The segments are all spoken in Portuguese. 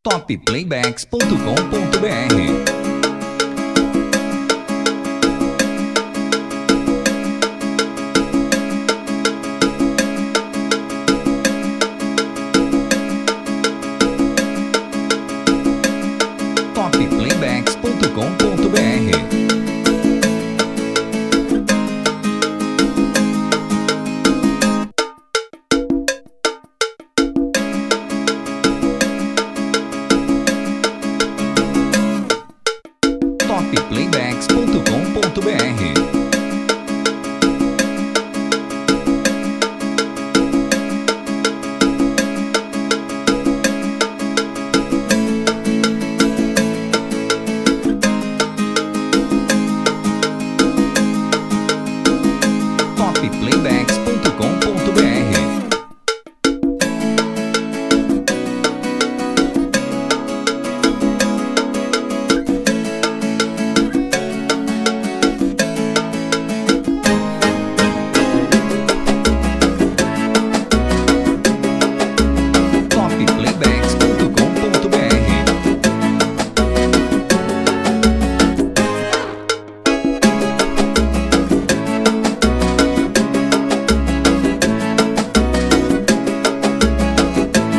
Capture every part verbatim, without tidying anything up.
top playbacks ponto com ponto br. top playbacks ponto com ponto br. top playbacks ponto com ponto br. top playbacks ponto com ponto br.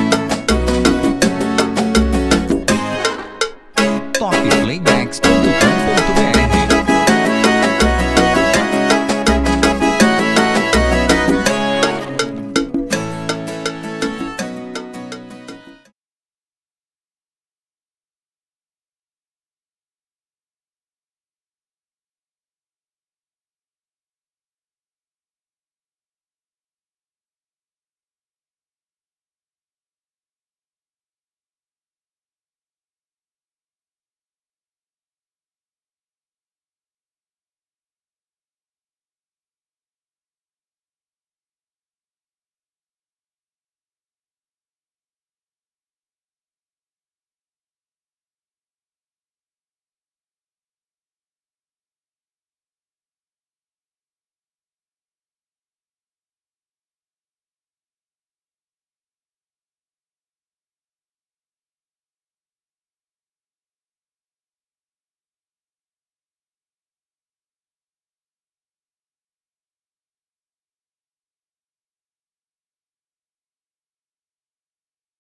top playbacks ponto com